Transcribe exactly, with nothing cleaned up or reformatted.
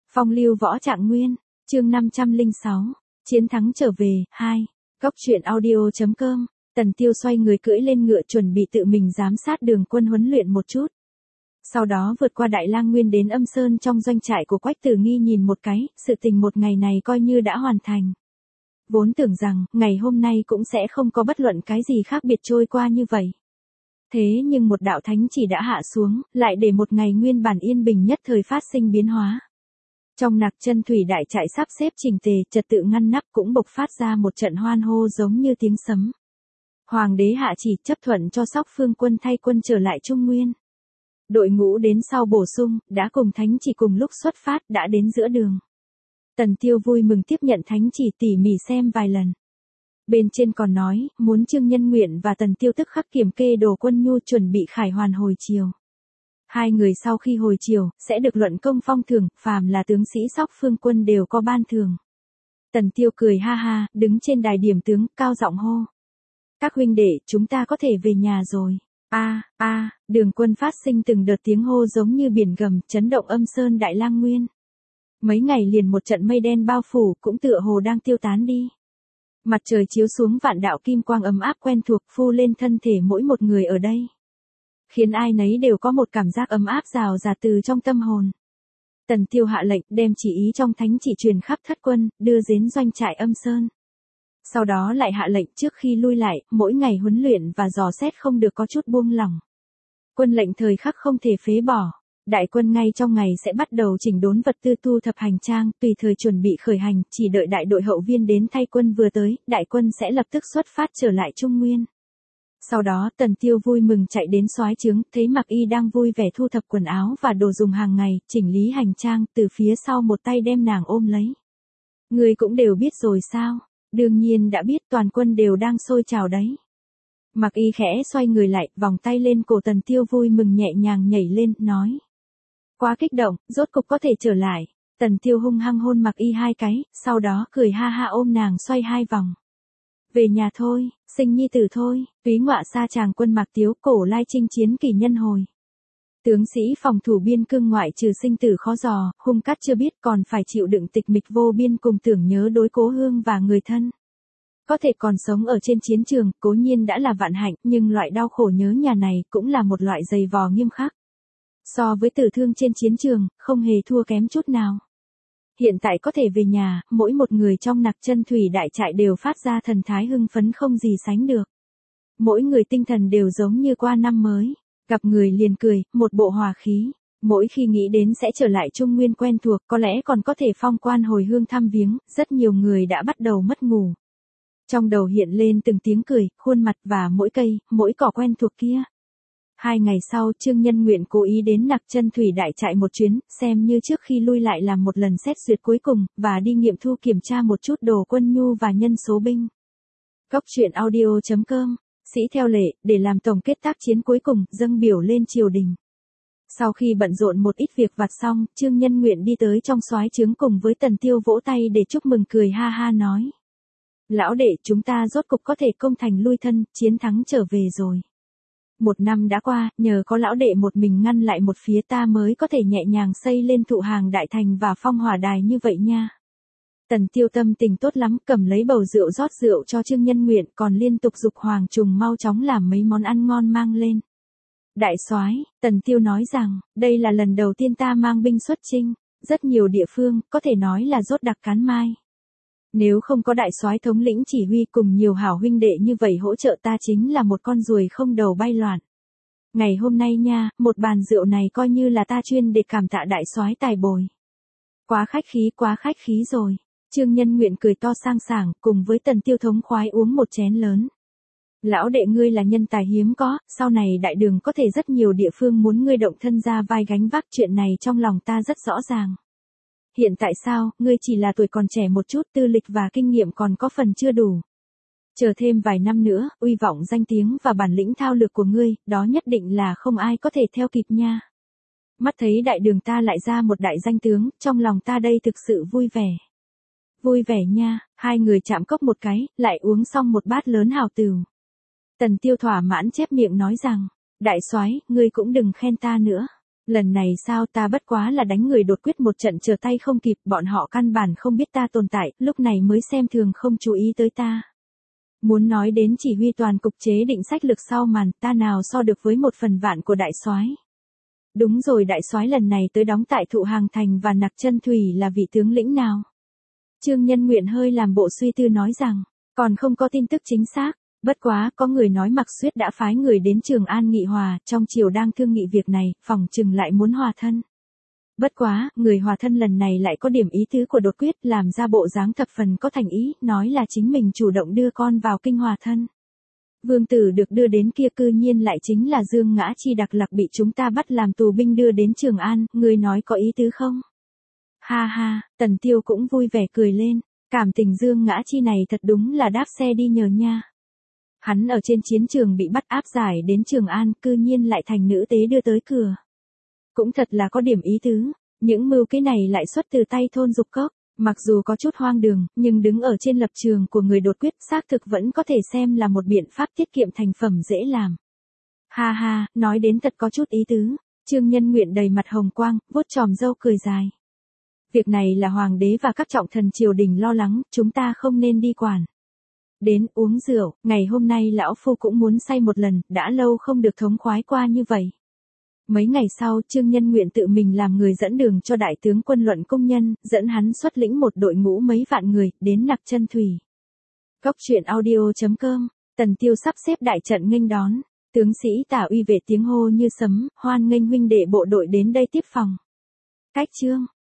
Phong lưu võ trạng nguyên, chương năm trăm lẻ sáu, chiến thắng trở về, hai, góc truyện audio chấm com, Tần Tiêu xoay người cưỡi lên ngựa chuẩn bị tự mình giám sát Đường Quân huấn luyện một chút. Sau đó vượt qua Đại Lang Nguyên đến Âm Sơn trong doanh trại của Quách Tử Nghi nhìn một cái, sự tình một ngày này coi như đã hoàn thành. Vốn tưởng rằng, ngày hôm nay cũng sẽ không có bất luận cái gì khác biệt trôi qua như vậy. Thế nhưng một đạo thánh chỉ đã hạ xuống, lại để một ngày nguyên bản yên bình nhất thời phát sinh biến hóa. Trong Nặc Chân Thủy đại trại sắp xếp chỉnh tề, trật tự ngăn nắp cũng bộc phát ra một trận hoan hô giống như tiếng sấm. Hoàng đế hạ chỉ chấp thuận cho Sóc Phương quân thay quân trở lại Trung Nguyên. Đội ngũ đến sau bổ sung, đã cùng thánh chỉ cùng lúc xuất phát đã đến giữa đường. Tần Tiêu vui mừng tiếp nhận thánh chỉ tỉ mỉ xem vài lần. Bên trên còn nói, muốn Trương Nhân Nguyện và Tần Tiêu tức khắc kiểm kê đồ quân nhu chuẩn bị khải hoàn hồi chiều. Hai người sau khi hồi chiều, sẽ được luận công phong thưởng, phàm là tướng sĩ Sóc Phương quân đều có ban thưởng. Tần Tiêu cười ha ha, đứng trên đài điểm tướng, cao giọng hô. Các huynh đệ, chúng ta có thể về nhà rồi. A, a, Đường Quân phát sinh từng đợt tiếng hô giống như biển gầm, chấn động Âm Sơn Đại Lang Nguyên. Mấy ngày liền một trận mây đen bao phủ, cũng tựa hồ đang tiêu tán đi. Mặt trời chiếu xuống vạn đạo kim quang ấm áp quen thuộc phu lên thân thể mỗi một người ở đây. Khiến ai nấy đều có một cảm giác ấm áp rào rạt từ trong tâm hồn. Tần Tiêu hạ lệnh đem chỉ ý trong thánh chỉ truyền khắp thất quân, đưa đến doanh trại Âm Sơn. Sau đó lại hạ lệnh trước khi lui lại, mỗi ngày huấn luyện và dò xét không được có chút buông lỏng. Quân lệnh thời khắc không thể phế bỏ. Đại quân ngay trong ngày sẽ bắt đầu chỉnh đốn vật tư tu thập hành trang, tùy thời chuẩn bị khởi hành, chỉ đợi đại đội hậu viên đến thay quân vừa tới, đại quân sẽ lập tức xuất phát trở lại Trung Nguyên. Sau đó Tần Tiêu vui mừng chạy đến soái trướng, thấy Mặc Y đang vui vẻ thu thập quần áo và đồ dùng hàng ngày, chỉnh lý hành trang, từ phía sau một tay đem nàng ôm lấy. Người cũng đều biết rồi sao? Đương nhiên đã biết, toàn quân đều đang sôi trào đấy. Mặc Y khẽ xoay người lại, vòng tay lên cổ Tần Tiêu vui mừng nhẹ nhàng nhảy lên, nói. Quá kích động, rốt cục có thể trở lại. Tần Tiêu hung hăng hôn Mặc Y hai cái, sau đó cười ha ha ôm nàng xoay hai vòng. Về nhà thôi, sinh nhi tử thôi, túy ngọa xa chàng quân Mạc Tiếu cổ lai chinh chiến kỷ nhân hồi. Tướng sĩ phòng thủ biên cương ngoại trừ sinh tử khó dò, hung cát chưa biết còn phải chịu đựng tịch mịch vô biên cùng tưởng nhớ đối cố hương và người thân. Có thể còn sống ở trên chiến trường, cố nhiên đã là vạn hạnh, nhưng loại đau khổ nhớ nhà này cũng là một loại dày vò nghiêm khắc. So với tử thương trên chiến trường, không hề thua kém chút nào. Hiện tại có thể về nhà, mỗi một người trong Nặc Chân Thủy đại trại đều phát ra thần thái hưng phấn không gì sánh được. Mỗi người tinh thần đều giống như qua năm mới, gặp người liền cười, một bộ hòa khí. Mỗi khi nghĩ đến sẽ trở lại Trung Nguyên quen thuộc, có lẽ còn có thể phong quan hồi hương thăm viếng, rất nhiều người đã bắt đầu mất ngủ. Trong đầu hiện lên từng tiếng cười, khuôn mặt và mỗi cây, mỗi cỏ quen thuộc kia. Hai ngày sau, Trương Nhân Nguyện cố ý đến Nặc Chân Thủy đại trại một chuyến, xem như trước khi lui lại làm một lần xét duyệt cuối cùng, và đi nghiệm thu kiểm tra một chút đồ quân nhu và nhân số binh. Góc truyện audio chấm com, sĩ theo lệ, để làm tổng kết tác chiến cuối cùng, dâng biểu lên triều đình. Sau khi bận rộn một ít việc vặt xong, Trương Nhân Nguyện đi tới trong soái trướng cùng với Tần Tiêu vỗ tay để chúc mừng cười ha ha nói. Lão đệ, chúng ta rốt cục có thể công thành lui thân, chiến thắng trở về rồi. Một năm đã qua, nhờ có lão đệ một mình ngăn lại một phía ta mới có thể nhẹ nhàng xây lên thụ hàng đại thành và phong hỏa đài như vậy nha. Tần Tiêu tâm tình tốt lắm, cầm lấy bầu rượu rót rượu cho Trương Nhân Nguyện, còn liên tục giục Hoàng Trùng mau chóng làm mấy món ăn ngon mang lên. Đại soái, Tần Tiêu nói rằng, đây là lần đầu tiên ta mang binh xuất chinh, rất nhiều địa phương, có thể nói là rốt đặc cán mai. Nếu không có đại soái thống lĩnh chỉ huy cùng nhiều hảo huynh đệ như vậy hỗ trợ ta chính là một con ruồi không đầu bay loạn. Ngày hôm nay nha, một bàn rượu này coi như là ta chuyên để cảm tạ đại soái tài bồi. Quá khách khí quá khách khí rồi. Trương Nhân Nguyện cười to sang sảng, cùng với Tần Tiêu thống khoái uống một chén lớn. Lão đệ ngươi là nhân tài hiếm có, sau này đại đường có thể rất nhiều địa phương muốn ngươi động thân ra vai gánh vác, chuyện này trong lòng ta rất rõ ràng. Hiện tại sao, ngươi chỉ là tuổi còn trẻ một chút, tư lịch và kinh nghiệm còn có phần chưa đủ. Chờ thêm vài năm nữa, uy vọng danh tiếng và bản lĩnh thao lược của ngươi, đó nhất định là không ai có thể theo kịp nha. Mắt thấy đại đường ta lại ra một đại danh tướng, trong lòng ta đây thực sự vui vẻ. Vui vẻ nha, hai người chạm cốc một cái, lại uống xong một bát lớn hào tửu. Tần Tiêu thỏa mãn chép miệng nói rằng, đại soái, ngươi cũng đừng khen ta nữa. Lần này sao, ta bất quá là đánh người đột quyết một trận trở tay không kịp, bọn họ căn bản không biết ta tồn tại, lúc này mới xem thường không chú ý tới ta. Muốn nói đến chỉ huy toàn cục chế định sách lược sau màn, ta nào so được với một phần vạn của đại soái. Đúng rồi, đại soái lần này tới đóng tại Thụ Hàng Thành và Nặc Chân Thủy là vị tướng lĩnh nào? Trương Nhân Nguyện hơi làm bộ suy tư nói rằng, còn không có tin tức chính xác, bất quá có người nói Mạc Xuyết đã phái người đến Trường An nghị hòa, trong triều đang thương nghị việc này, phòng chừng lại muốn hòa thân. Bất quá, người hòa thân lần này lại có điểm ý tứ của đột quyết, làm ra bộ dáng thập phần có thành ý, nói là chính mình chủ động đưa con vào kinh hòa thân. Vương tử được đưa đến kia cư nhiên lại chính là Dương Ngã Chi đặc lạc bị chúng ta bắt làm tù binh đưa đến Trường An, người nói có ý tứ không? Ha ha, Tần Tiêu cũng vui vẻ cười lên, cảm tình Dương Ngã Chi này thật đúng là đáp xe đi nhờ nha. Hắn ở trên chiến trường bị bắt áp giải đến Trường An, cư nhiên lại thành nữ tế đưa tới cửa. Cũng thật là có điểm ý tứ, những mưu kế này lại xuất từ tay thôn Dục Cốc, mặc dù có chút hoang đường, nhưng đứng ở trên lập trường của người đột quyết, xác thực vẫn có thể xem là một biện pháp tiết kiệm thành phẩm dễ làm. Ha ha, nói đến thật có chút ý tứ, Trương Nhân Nguyện đầy mặt hồng quang, vuốt chòm râu cười dài. Việc này là hoàng đế và các trọng thần triều đình lo lắng, chúng ta không nên đi quản. Đến uống rượu, ngày hôm nay lão phu cũng muốn say một lần, đã lâu không được thống khoái qua như vậy. Mấy ngày sau, Trương Nhân Nguyện tự mình làm người dẫn đường cho đại tướng quân Luận Công Nhân, dẫn hắn xuất lĩnh một đội ngũ mấy vạn người, đến Nặc Chân Thủy. Góc truyện audio chấm com, Tần Tiêu sắp xếp đại trận nghênh đón, tướng sĩ Tả Uy vệ tiếng hô như sấm, hoan nghênh huynh đệ bộ đội đến đây tiếp phòng. Cách chương